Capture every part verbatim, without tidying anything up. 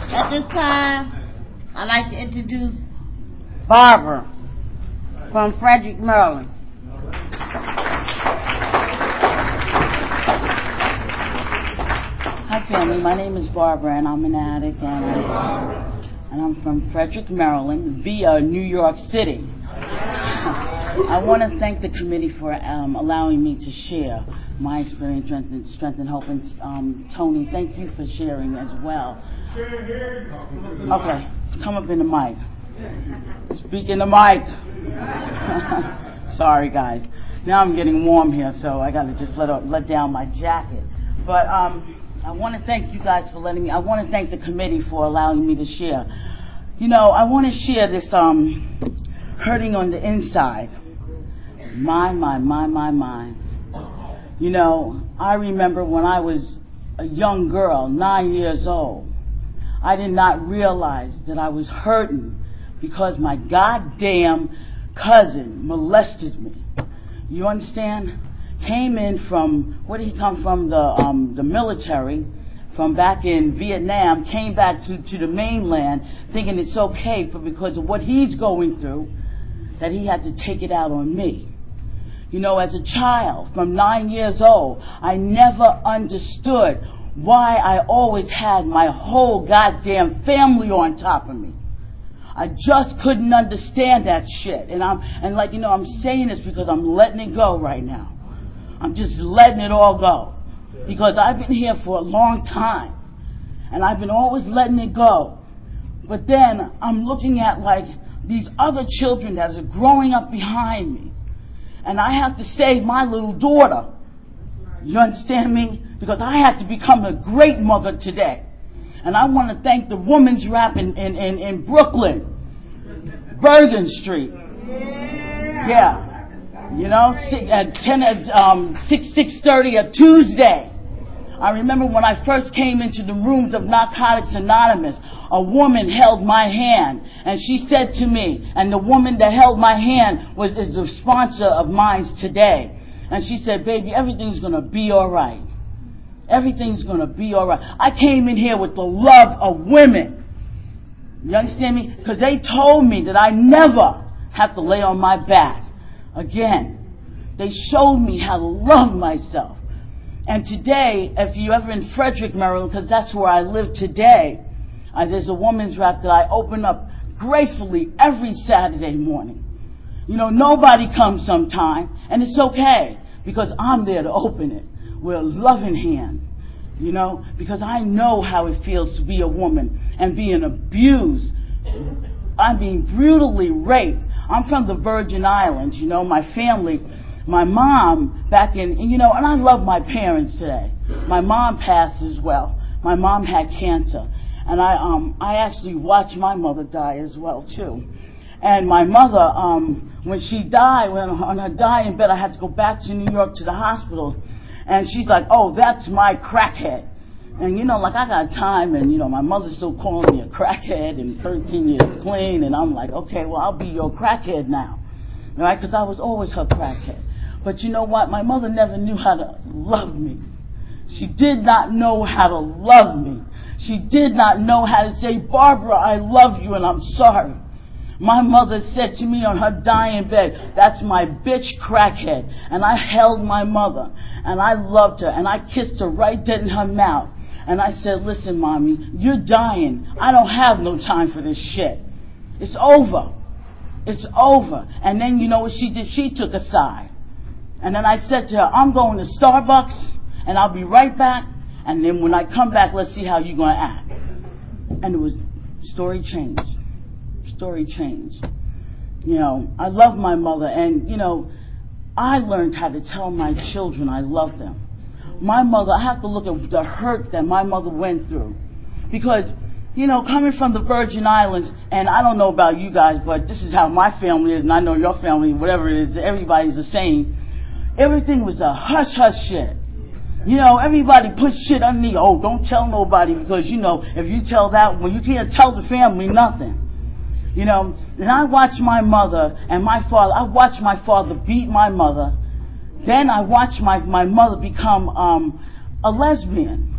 At this time, I'd like to introduce Barbara from Frederick, Maryland. Hi family, my name is Barbara and I'm an addict and, I, and I'm from Frederick, Maryland via New York City. I want to thank the committee for um, allowing me to share my experience, strength and, strength and hope. And um, Tony, thank you for sharing as well. Okay, come up in the mic. Speak in the mic. Sorry guys. Now I'm getting warm here, so I got to just let, let down my jacket. But um, I want to thank you guys for letting me, I want to thank the committee for allowing me to share. You know, I want to share this um, hurting on the inside. My, my, my, my, my. You know, I remember when I was a young girl, nine years old, I did not realize that I was hurting because my goddamn cousin molested me. You understand? Came in from, where did he come from? The um, the military, from back in Vietnam, came back to, to the mainland thinking it's okay, but because of what he's going through, that he had to take it out on me. You know, as a child, from nine years old, I never understood why I always had my whole goddamn family on top of me. I just couldn't understand that shit. And I'm, and like, you know, I'm saying this because I'm letting it go right now. I'm just letting it all go. Because I've been here for a long time. And I've been always letting it go. But then I'm looking at like these other children that are growing up behind me. And I have to save my little daughter. You understand me? Because I have to become a great mother today. And I want to thank the women's rap in, in, in, in Brooklyn. Bergen Street. Yeah. You know, at ten, um, six, six thirty a Tuesday. I remember when I first came into the rooms of Narcotics Anonymous, a woman held my hand and she said to me, and the woman that held my hand was is the sponsor of mine today. And she said, baby, everything's going to be all right. Everything's going to be all right. I came in here with the love of women. You understand me? Because they told me that I never have to lay on my back again. They showed me how to love myself. And today, if you're ever in Frederick, Maryland, because that's where I live today, uh, there's a woman's rap that I open up gracefully every Saturday morning. You know, nobody comes sometime, and it's okay, because I'm there to open it with a loving hand, you know, because I know how it feels to be a woman and being abused. I'm being brutally raped. I'm from the Virgin Islands, you know, my family. My mom back in, you know, and I love my parents today. My mom passed as well. My mom had cancer. And I um I actually watched my mother die as well, too. And my mother, um when she died, when on her dying bed, I had to go back to New York to the hospital. And she's like, oh, that's my crackhead. And, you know, like I got time, and, you know, my mother's still calling me a crackhead and thirteen years clean. And I'm like, okay, well, I'll be your crackhead now. Right? Because I was always her crackhead. But you know what? My mother never knew how to love me. She did not know how to love me. She did not know how to say, Barbara, I love you and I'm sorry. My mother said to me on her dying bed, that's my bitch crackhead. And I held my mother and I loved her and I kissed her right dead in her mouth. And I said, listen, mommy, you're dying. I don't have no time for this shit. It's over. It's over. And then you know what she did? She took a side. And then I said to her, I'm going to Starbucks and I'll be right back. And then when I come back, let's see how you're going to act. And it was, story changed. Story changed. You know, I love my mother. And, you know, I learned how to tell my children I love them. My mother, I have to look at the hurt that my mother went through. Because, you know, coming from the Virgin Islands, and I don't know about you guys, but this is how my family is, and I know your family, whatever it is, everybody's the same. Everything was a hush-hush shit. You know, everybody put shit underneath. Oh, don't tell nobody because, you know, if you tell that, well, you can't tell the family nothing. You know, and I watched my mother and my father, I watched my father beat my mother. Then I watched my, my mother become um, a lesbian.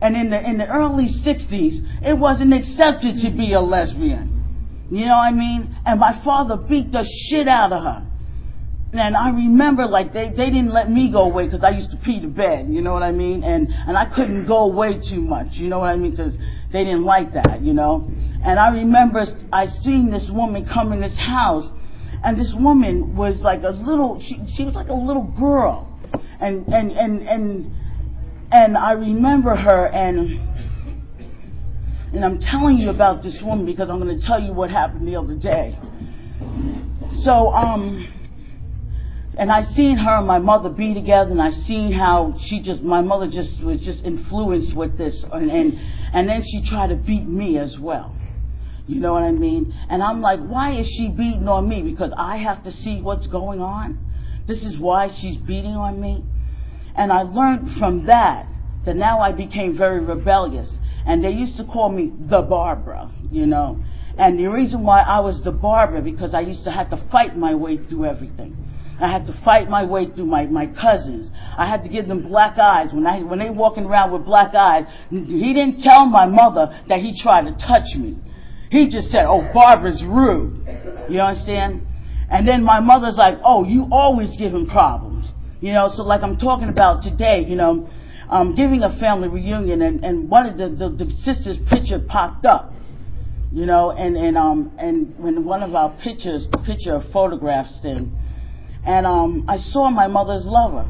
And in the in the early sixties, it wasn't accepted to be a lesbian. You know what I mean? And my father beat the shit out of her. And I remember, like, they, they didn't let me go away because I used to pee the bed, you know what I mean? And and I couldn't go away too much, you know what I mean? Because they didn't like that, you know? And I remember I seen this woman come in this house, and this woman was like a little, she, she was like a little girl. And, and, and, and, and I remember her, and, and I'm telling you about this woman because I'm going to tell you what happened the other day. So, um, and I seen her and my mother be together, and I seen how she just, my mother just was just influenced with this, and, and, and then she tried to beat me as well. You know what I mean? And I'm like, why is she beating on me? Because I have to see what's going on? This is why she's beating on me? And I learned from that, that now I became very rebellious. And they used to call me the Barbara, you know. And the reason why I was the Barbara, because I used to have to fight my way through everything. I had to fight my way through my, my cousins. I had to give them black eyes. When I when they walking around with black eyes, he didn't tell my mother that he tried to touch me. He just said, oh, Barbara's rude. You understand? And then my mother's like, oh, you always give him problems. You know, so like I'm talking about today, you know, um, giving a family reunion, and, and one of the, the, the sisters' picture popped up, you know, and, and, um, and when one of our pictures, picture of photographs thing, and um, I saw my mother's lover,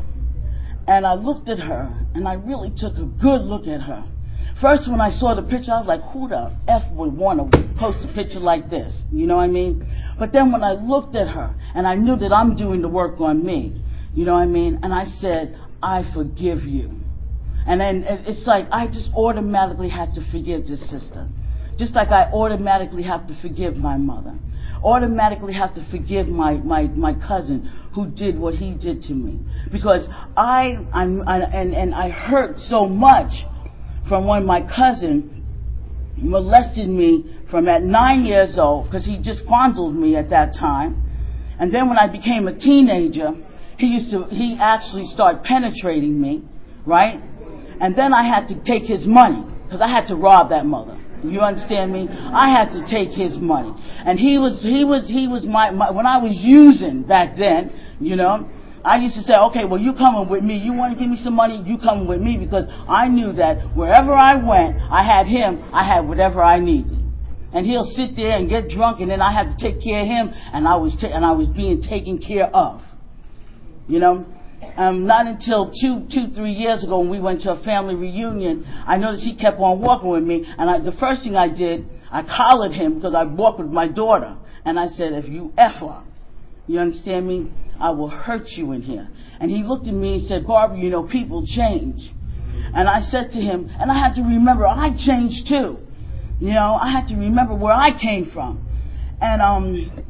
and I looked at her, and I really took a good look at her. First, when I saw the picture, I was like, who the F would want to post a picture like this? You know what I mean? But then when I looked at her, and I knew that I'm doing the work on me, you know what I mean? And I said, I forgive you. And then it's like I just automatically had to forgive this sister. Just like I automatically have to forgive my mother. Automatically have to forgive my, my, my cousin who did what he did to me. Because I, I'm, I, and, and I hurt so much from when my cousin molested me from at nine years old, because he just fondled me at that time. And then when I became a teenager, he used to, he actually started penetrating me, right? And then I had to take his money, because I had to rob that mother. You understand me? I had to take his money. And he was, he was, he was my, my, when I was using back then, you know, I used to say, okay, well, you coming with me. You want to give me some money? You coming with me, because I knew that wherever I went, I had him, I had whatever I needed. And he'll sit there and get drunk, and then I had to take care of him, and I was, ta- and I was being taken care of. You know? Um, not until two, two, three years ago when we went to a family reunion, I noticed he kept on walking with me. And I, the first thing I did, I collared him because I walked with my daughter. And I said, if you F up, you understand me? I will hurt you in here. And he looked at me and said, Barbara, you know, people change. And I said to him, and I had to remember, I changed too. You know, I had to remember where I came from. And, um...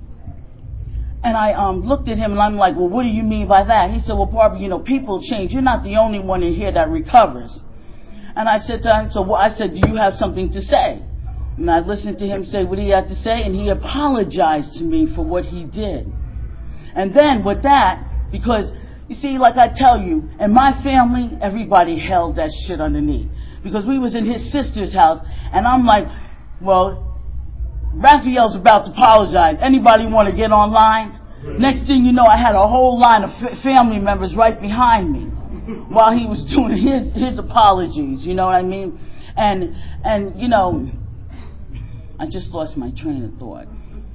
And I um, looked at him and I'm like, well, what do you mean by that? He said, well, Barbara, you know, people change. You're not the only one in here that recovers. And I said to him, so well, I said, do you have something to say? And I listened to him say what he had to say, and he apologized to me for what he did. And then with that, because, you see, like I tell you, in my family, everybody held that shit underneath. Because we was in his sister's house, and I'm like, well, Raphael's about to apologize. Anybody want to get online? Next thing you know, I had a whole line of f- family members right behind me while he was doing his his apologies. You know what I mean? And and you know, I just lost my train of thought.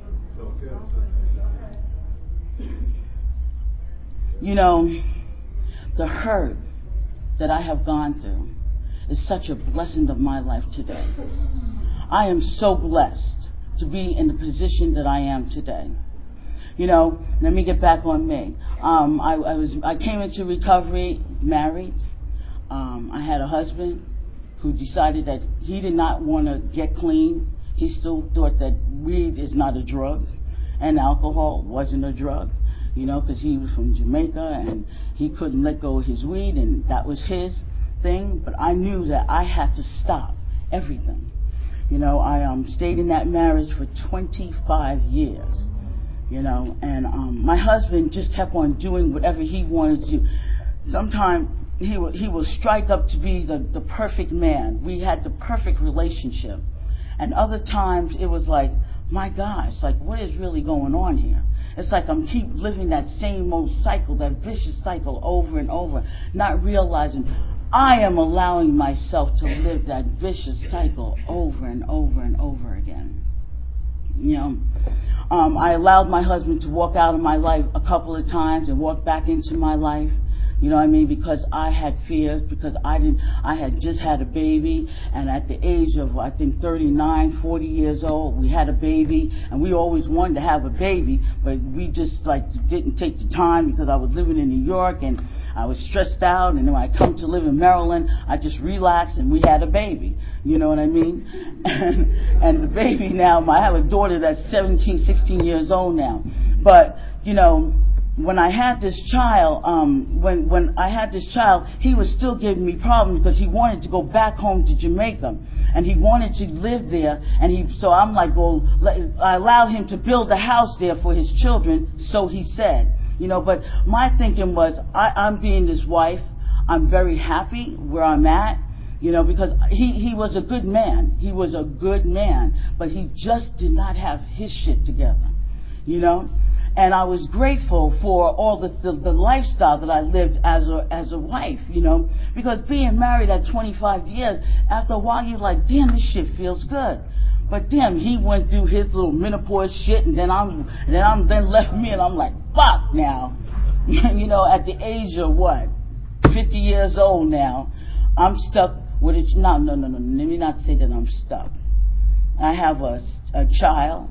You know, the hurt that I have gone through is such a blessing of my life today. I am so blessed to be in the position that I am today. You know, let me get back on me. Um, I, I was I came into recovery married. Um, I had a husband who decided that he did not want to get clean. He still thought that weed is not a drug, and alcohol wasn't a drug. You know, because he was from Jamaica and he couldn't let go of his weed, and that was his thing. But I knew that I had to stop everything. You know, I um, stayed in that marriage for twenty-five years, you know, and um, my husband just kept on doing whatever he wanted to do. Sometimes he will, he will strike up to be the, the perfect man. We had the perfect relationship. And other times it was like, my gosh, like what is really going on here? It's like I'm keep living that same old cycle, that vicious cycle over and over, not realizing I am allowing myself to live that vicious cycle over and over and over again. You know, um, I allowed my husband to walk out of my life a couple of times and walk back into my life. You know what I mean? Because I had fears, because I didn't, I had just had a baby, and at the age of, I think, thirty-nine, forty years old, we had a baby, and we always wanted to have a baby, but we just, like, didn't take the time because I was living in New York, and I was stressed out, and then when I come to live in Maryland, I just relaxed, and we had a baby. You know what I mean? And, and the baby now, I have a daughter that's seventeen, sixteen years old now, but, you know, when I had this child, um, when when I had this child, he was still giving me problems because he wanted to go back home to Jamaica, and he wanted to live there. And he, so I'm like, well, I allowed him to build a house there for his children, so he said, you know. But my thinking was, I, I'm being his wife. I'm very happy where I'm at, you know, because he he was a good man. He was a good man, but he just did not have his shit together, you know. And I was grateful for all the, the, the lifestyle that I lived as a as a wife, you know, because being married at twenty-five years, after a while you're like, damn, this shit feels good. But damn, he went through his little menopause shit, and then I'm and then I'm then left me, and I'm like, fuck now, you know, at the age of what, fifty years old now, I'm stuck with it. No, no, no, no. Let me not say that I'm stuck. I have a a child.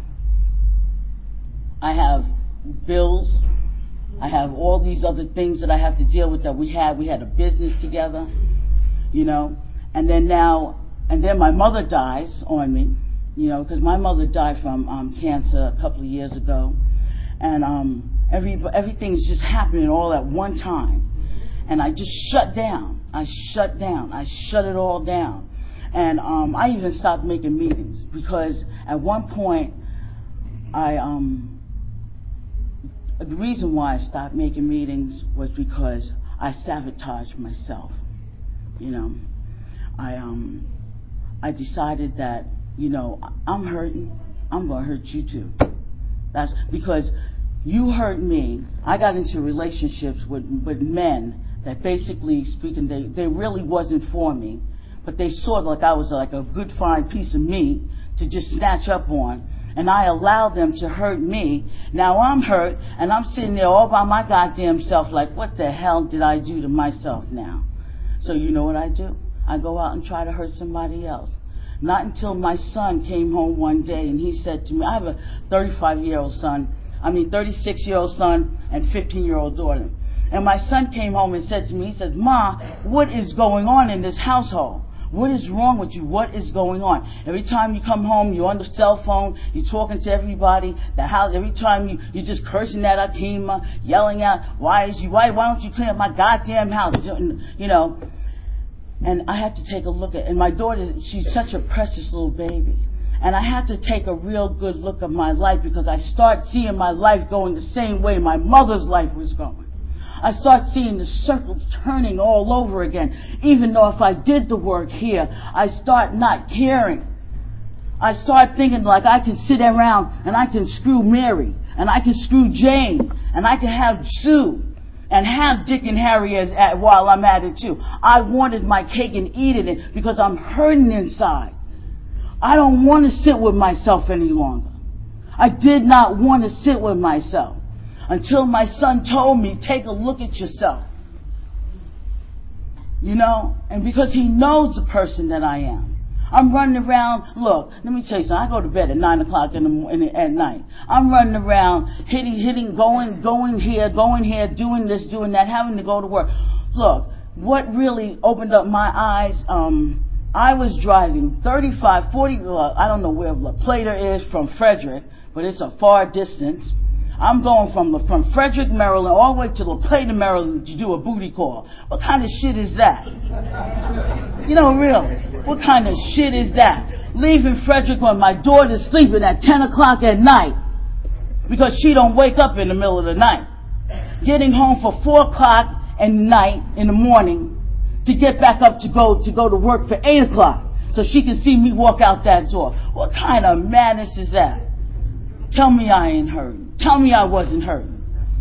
I have bills. I have all these other things that I have to deal with that we had. We had a business together, you know. And then now, and then my mother dies on me, you know, because my mother died from um, cancer a couple of years ago. And um, every everything's just happening all at one time. And I just shut down. I shut down. I shut it all down. And um, I even stopped making meetings because at one point, I... um. The reason why I stopped making meetings was because I sabotaged myself. You know, I um, I decided that, you know, I'm hurting, I'm gonna hurt you too. That's because you hurt me. I got into relationships with with men that, basically speaking, they they really wasn't for me, but they saw like I was like a good fine piece of meat to just snatch up on. And I allowed them to hurt me. Now I'm hurt, and I'm sitting there all by my goddamn self like, what the hell did I do to myself now? So you know what I do? I go out and try to hurt somebody else. Not until my son came home one day and he said to me, I have a thirty-five-year-old son, I mean thirty-six-year-old son and fifteen-year-old daughter. And my son came home and said to me, he says, Ma, what is going on in this household? What is wrong with you? What is going on? Every time you come home, you're on the cell phone, you're talking to everybody. The house. Every time you, you're just cursing at Akima, yelling out, why is you, why, why don't you clean up my goddamn house? You know. And I had to take a look at, and my daughter, she's such a precious little baby. And I had to take a real good look at my life because I start seeing my life going the same way my mother's life was going. I start seeing the circles turning all over again. Even though if I did the work here, I start not caring. I start thinking like I can sit around and I can screw Mary, and I can screw Jane, and I can have Sue, and have Dick and Harry as, at, while I'm at it too. I wanted my cake and eating it because I'm hurting inside. I don't want to sit with myself any longer. I did not want to sit with myself. Until my son told me, take a look at yourself. You know? And because he knows the person that I am. I'm running around, look, let me tell you something. I go to bed at nine o'clock in the, in the, at night. I'm running around, hitting, hitting, going, going here, going here, doing this, doing that, having to go to work. Look, what really opened up my eyes, um, I was driving thirty-five, forty, well, I don't know where La Plata is from Frederick, but it's a far distance. I'm going from from Frederick, Maryland, all the way to La Plata, Maryland to do a booty call. What kind of shit is that? You know, really, what kind of shit is that? Leaving Frederick when my daughter's sleeping at ten o'clock at night because she don't wake up in the middle of the night. Getting home for four o'clock at night in the morning to get back up to go to go to work for eight o'clock so she can see me walk out that door. What kind of madness is that? Tell me I ain't hurting. Tell me I wasn't hurting.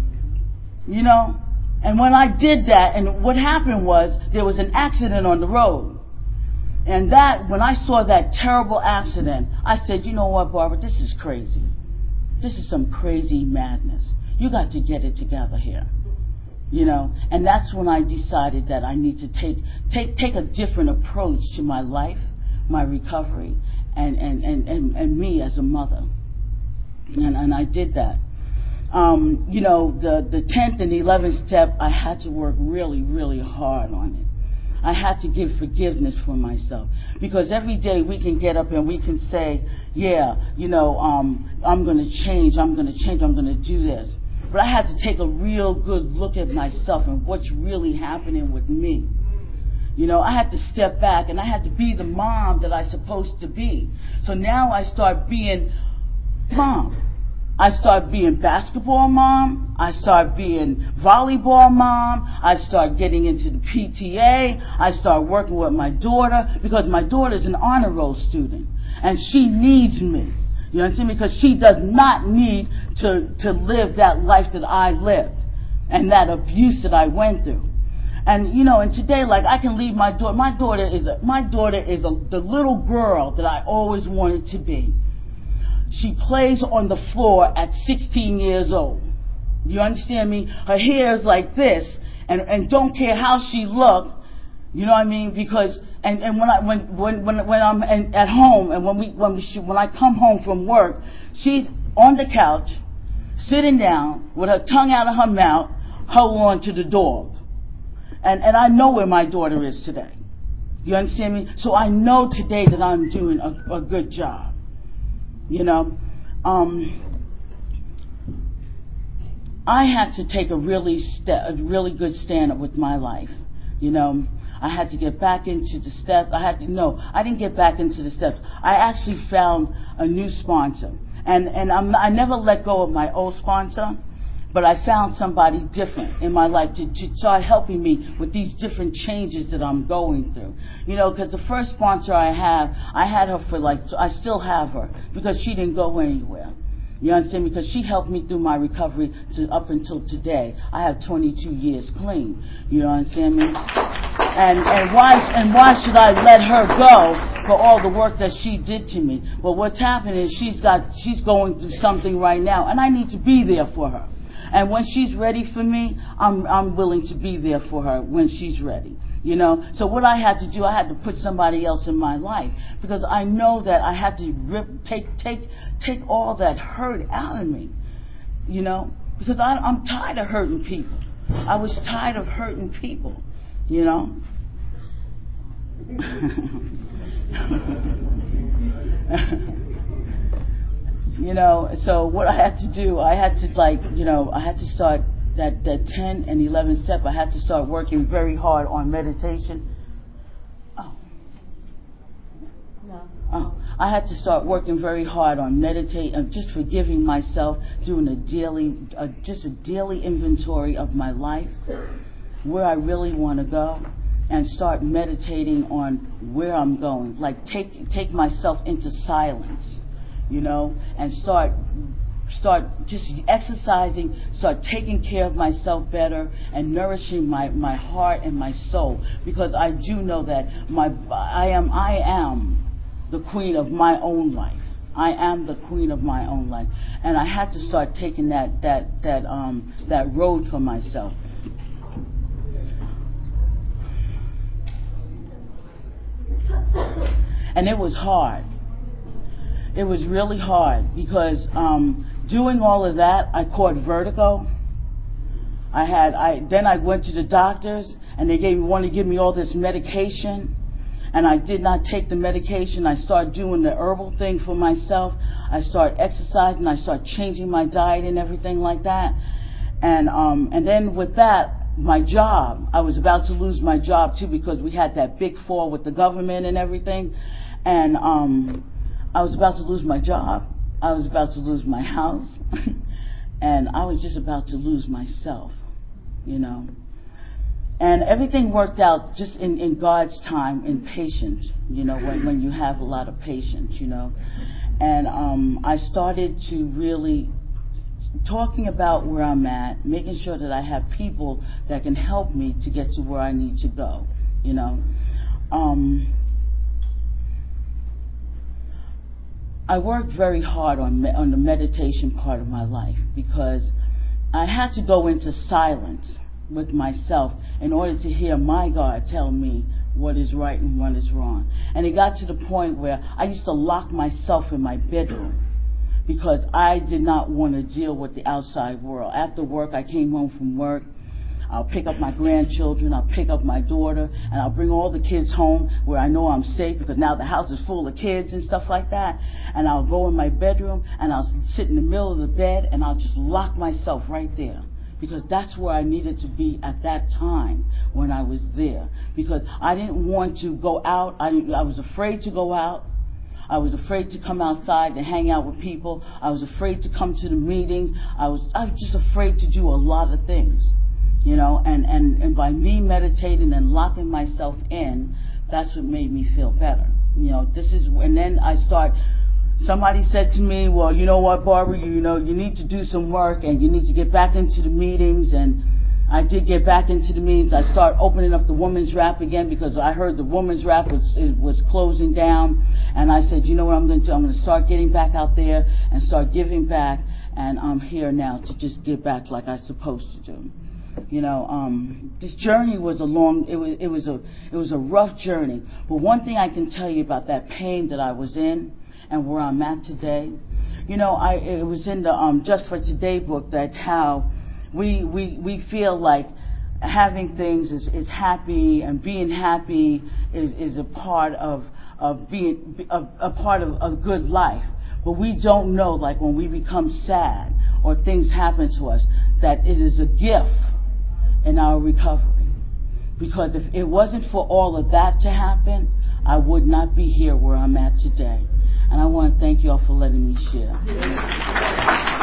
You know? And when I did that, and what happened was there was an accident on the road. And that, when I saw that terrible accident, I said, you know what, Barbara, this is crazy. This is some crazy madness. You got to get it together here. You know, and that's when I decided that I need to take take take a different approach to my life, my recovery, and and, and, and, and me as a mother. And and I did that. Um, you know, the, the tenth and the eleventh step, I had to work really, really hard on it. I had to give forgiveness for myself. Because every day we can get up and we can say, yeah, you know, um, I'm going to change, I'm going to change, I'm going to do this. But I had to take a real good look at myself and what's really happening with me. You know, I had to step back and I had to be the mom that I'm supposed to be. So now I start being mom. I start being basketball mom. I start being volleyball mom. I start getting into the P T A. I start working with my daughter because my daughter's an honor roll student and she needs me. You understand me? Because she does not need to, to live that life that I lived and that abuse that I went through. And, you know, and today, like, I can leave my daughter. My daughter is a, my daughter is a, the little girl that I always wanted to be. She plays on the floor at sixteen years old. You understand me? Her hair is like this, and, and don't care how she look. You know what I mean? Because and, and when I when when when when I'm in, at home and when we when we when I come home from work, she's on the couch, sitting down with her tongue out of her mouth, holding on to the dog. And and I know where my daughter is today. You understand me? So I know today that I'm doing a, a good job. You know, um, I had to take a really st- a really good stand up with my life. You know, I had to get back into the steps. I had to no, I didn't get back into the steps. I actually found a new sponsor, and and I'm, I never let go of my old sponsor. But I found somebody different in my life to, to start helping me with these different changes that I'm going through. You know, because the first sponsor I have, I had her for like, I still have her because she didn't go anywhere. You understand me? Because she helped me through my recovery to up until today. I have twenty-two years clean. You know, understand me? And and why and why should I let her go for all the work that she did to me? Well, what's happening is she's got she's going through something right now, and I need to be there for her. And when she's ready for me, I'm I'm willing to be there for her when she's ready. You know, so what I had to do, I had to put somebody else in my life because I know that I had to rip, take take take all that hurt out of me. You know, because I, I'm tired of hurting people. I was tired of hurting people. You know. You know, so what I had to do, I had to like, you know, I had to start that, that ten and eleven step. I had to start working very hard on meditation. Oh. No. Oh. I had to start working very hard on meditate and just forgiving myself, doing a daily, uh, just a daily inventory of my life, where I really want to go, and start meditating on where I'm going. Like take take myself into silence. You know, and start start just exercising, start taking care of myself better and nourishing my, my heart and my soul, because I do know that my I am I am the queen of my own life. I am the queen of my own life, and I had to start taking that that that um that road for myself. And it was hard. It was really hard because um, doing all of that, I caught vertigo. I had, I then I went to the doctors and they gave me wanted to give me all this medication, and I did not take the medication. I started doing the herbal thing for myself. I started exercising. I started changing my diet and everything like that. And um, and then with that, my job, I was about to lose my job too because we had that big fall with the government and everything, and um. I was about to lose my job. I was about to lose my house. And I was just about to lose myself, you know. And everything worked out just in, in God's time, in patience, you know, when, when you have a lot of patience, you know. And um, I started to really talking about where I'm at, making sure that I have people that can help me to get to where I need to go, you know. Um, I worked very hard on me- on the meditation part of my life because I had to go into silence with myself in order to hear my God tell me what is right and what is wrong. And it got to the point where I used to lock myself in my bedroom because I did not want to deal with the outside world. After work, I came home from work. I'll pick up my grandchildren, I'll pick up my daughter, and I'll bring all the kids home where I know I'm safe because now the house is full of kids and stuff like that. And I'll go in my bedroom and I'll sit in the middle of the bed and I'll just lock myself right there because that's where I needed to be at that time when I was there. Because I didn't want to go out. I, didn't, I was afraid to go out. I was afraid to come outside and hang out with people. I was afraid to come to the meetings. I was, I was just afraid to do a lot of things. You know, and, and, and by me meditating and locking myself in, that's what made me feel better. You know, this is, and then I start, somebody said to me, well, you know what, Barbara, you, you know, you need to do some work and you need to get back into the meetings. And I did get back into the meetings. I started opening up the women's rap again because I heard the women's rap was, was closing down. And I said, you know what I'm going to do? I'm going to start getting back out there and start giving back. And I'm here now to just give back like I'm supposed to do. You know, um, this journey was a long, it was, it was a, it was a rough journey. But one thing I can tell you about that pain that I was in and where I'm at today, you know, I, it was in the um, Just for Today book that how we, we, we feel like having things is, is happy and being happy is, is a part of, of being, a, a part of a good life. But we don't know, like when we become sad or things happen to us, that it is a gift in our recovery. Because if it wasn't for all of that to happen, I would not be here where I'm at today. And I want to thank you all for letting me share.